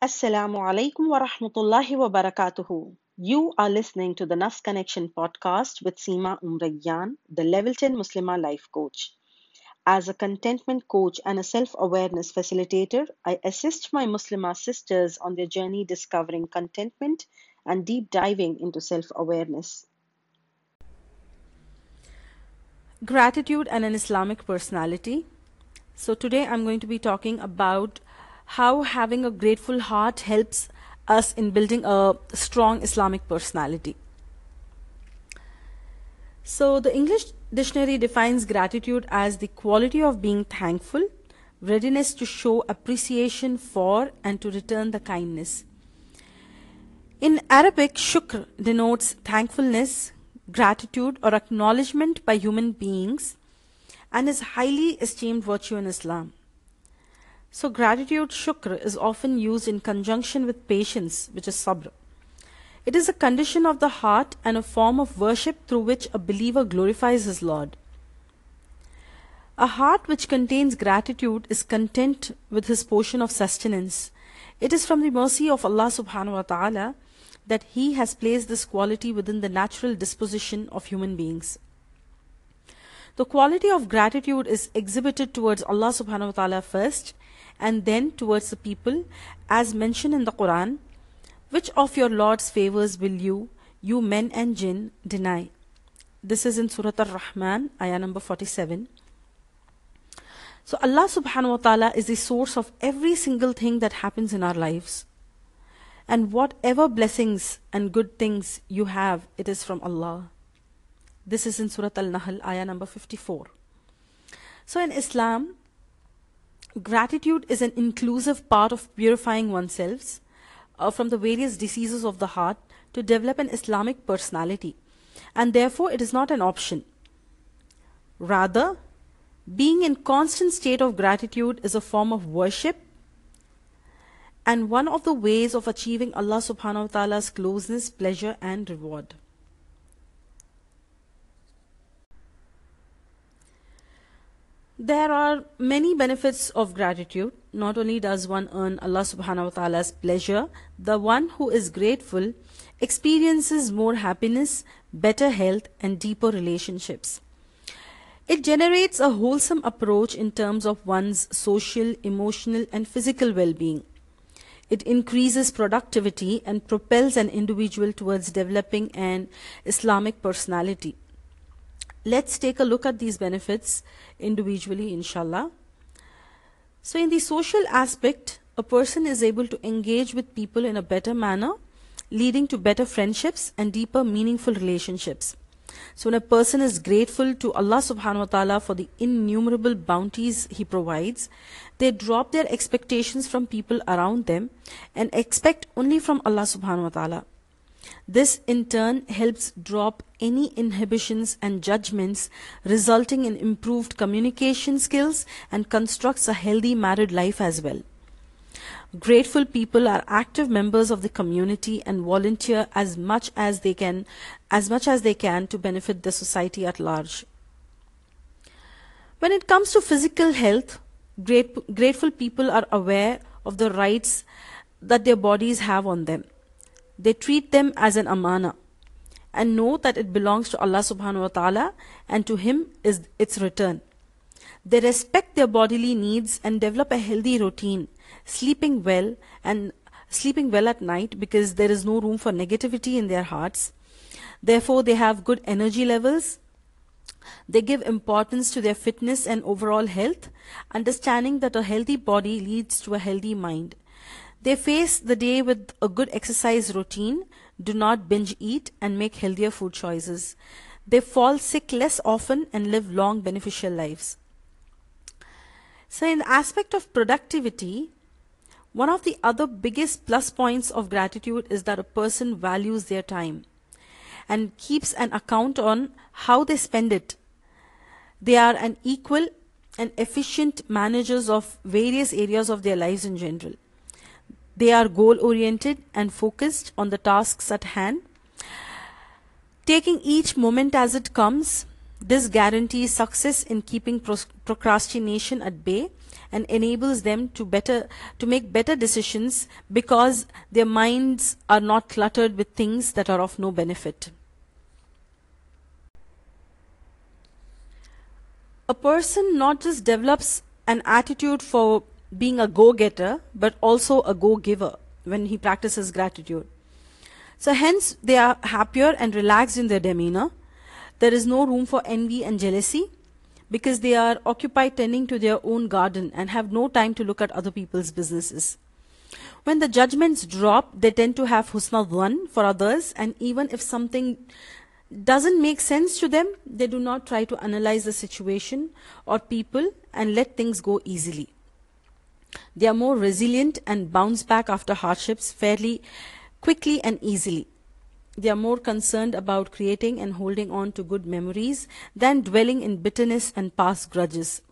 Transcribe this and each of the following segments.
Assalamu alaikum wa rahmatullahi wa barakatuhu. You are listening to the Nafs Connection podcast with Seema Umrayyan, the Level 10 Muslimah Life Coach. As a contentment coach and a self awareness facilitator, I assist my Muslimah sisters on their journey discovering contentment and deep diving into self awareness. Gratitude and an Islamic personality. So, today I'm going to be talking about how having a grateful heart helps us in building a strong Islamic personality. So, the English dictionary defines gratitude as the quality of being thankful, readiness to show appreciation for and to return the kindness. In Arabic, shukr denotes thankfulness, gratitude, or acknowledgement by human beings and is highly esteemed virtue in Islam. So, gratitude, shukr, is often used in conjunction with patience, which is sabr. It is a condition of the heart and a form of worship through which a believer glorifies his Lord. A heart which contains gratitude is content with his portion of sustenance. It is from the mercy of Allah subhanahu wa ta'ala that He has placed this quality within the natural disposition of human beings. The quality of gratitude is exhibited towards Allah subhanahu wa ta'ala first and then towards the people, as mentioned in the Quran. Which of your Lord's favors will you men and jinn, deny? This is in Surah Ar-Rahman, ayah number 47. So Allah subhanahu wa ta'ala is the source of every single thing that happens in our lives. And whatever blessings and good things you have, it is from Allah. This is in Surah Al-Nahl, ayah number 54. So in Islam, gratitude is an inclusive part of purifying oneself from the various diseases of the heart to develop an Islamic personality. And therefore, it is not an option. Rather, being in constant state of gratitude is a form of worship and one of the ways of achieving Allah subhanahu wa ta'ala's closeness, pleasure and reward. There are many benefits of gratitude. Not only does one earn Allah subhanahu wa ta'ala's pleasure, the one who is grateful experiences more happiness, better health and deeper relationships. It generates a wholesome approach in terms of one's social, emotional and physical well-being. It increases productivity and propels an individual towards developing an Islamic personality. Let's take a look at these benefits individually, inshallah. So in the social aspect, a person is able to engage with people in a better manner, leading to better friendships and deeper meaningful relationships. So when a person is grateful to Allah subhanahu wa ta'ala for the innumerable bounties He provides, they drop their expectations from people around them and expect only from Allah subhanahu wa ta'ala. This in turn helps drop any inhibitions and judgments, resulting in improved communication skills and constructs a healthy married life as well. Grateful people are active members of the community and volunteer as much as they can to benefit the society at large. When it comes to physical health, grateful people are aware of the rights that their bodies have on them. They treat them as an amana and know that it belongs to Allah subhanahu wa ta'ala and to Him is its return. They respect their bodily needs and develop a healthy routine, sleeping well at night because there is no room for negativity in their hearts. Therefore, they have good energy levels. They give importance to their fitness and overall health, understanding that a healthy body leads to a healthy mind. They face the day with a good exercise routine, do not binge eat and make healthier food choices. They fall sick less often and live long beneficial lives. So in the aspect of productivity, one of the other biggest plus points of gratitude is that a person values their time and keeps an account on how they spend it. They are an equal and efficient managers of various areas of their lives in general. They are goal-oriented and focused on the tasks at hand. Taking each moment as it comes, this guarantees success in keeping procrastination at bay and enables them to make better decisions because their minds are not cluttered with things that are of no benefit. A person not just develops an attitude for being a go-getter, but also a go-giver when he practices gratitude. So hence they are happier and relaxed in their demeanor. There is no room for envy and jealousy because they are occupied tending to their own garden and have no time to look at other people's businesses. When the judgments drop, they tend to have husna dhan for others, and even if something doesn't make sense to them, they do not try to analyze the situation or people and let things go easily. They are more resilient and bounce back after hardships fairly quickly and easily. They are more concerned about creating and holding on to good memories than dwelling in bitterness and past grudges.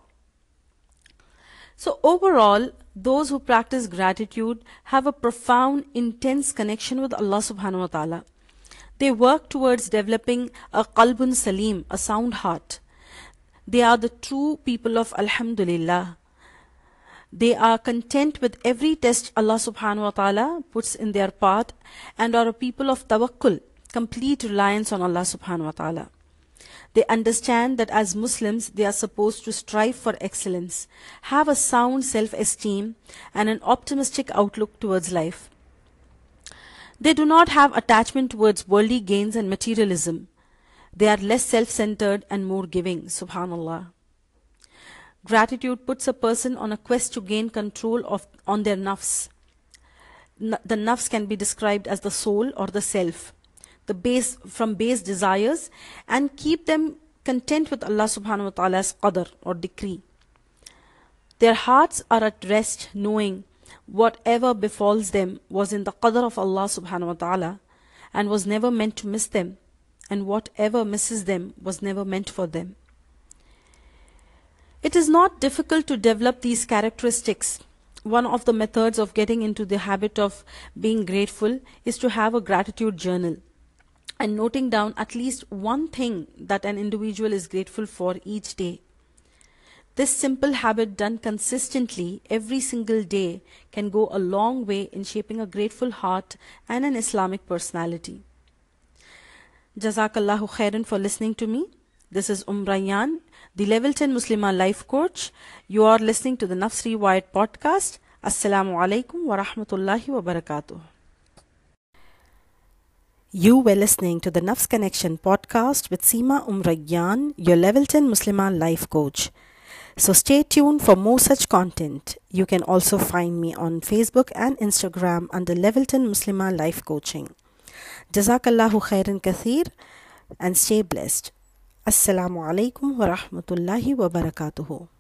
So overall, those who practice gratitude have a profound, intense connection with Allah subhanahu wa ta'ala. They work towards developing a qalbun salim, a sound heart. They are the true people of Alhamdulillah. They are content with every test Allah subhanahu wa ta'ala puts in their path and are a people of tawakkul, complete reliance on Allah subhanahu wa ta'ala. They understand that as Muslims, they are supposed to strive for excellence, have a sound self-esteem and an optimistic outlook towards life. They do not have attachment towards worldly gains and materialism. They are less self-centered and more giving, subhanallah. Gratitude puts a person on a quest to gain control on their nafs. The nafs can be described as the soul or the self, from base desires, and keep them content with Allah subhanahu wa ta'ala's qadr or decree. Their hearts are at rest knowing whatever befalls them was in the qadr of Allah subhanahu wa ta'ala and was never meant to miss them, and whatever misses them was never meant for them. It is not difficult to develop these characteristics. One of the methods of getting into the habit of being grateful is to have a gratitude journal and noting down at least one thing that an individual is grateful for each day. This simple habit done consistently every single day can go a long way in shaping a grateful heart and an Islamic personality. Jazakallahu khairan for listening to me. This is Rayyan, the Level 10 Muslimah Life Coach. You are listening to the Nafs Rewired podcast. Assalamu alaikum wa rahmatullahi wa barakatuh. You were listening to the Nafs Connection podcast with Seema Rayyan, your Level 10 Muslimah Life Coach. So stay tuned for more such content. You can also find me on Facebook and Instagram under Level 10 Muslimah Life Coaching. Jazakallahu khairan katheer and stay blessed. Assalamu alaikum wa rahmatullahi wa barakatuhu.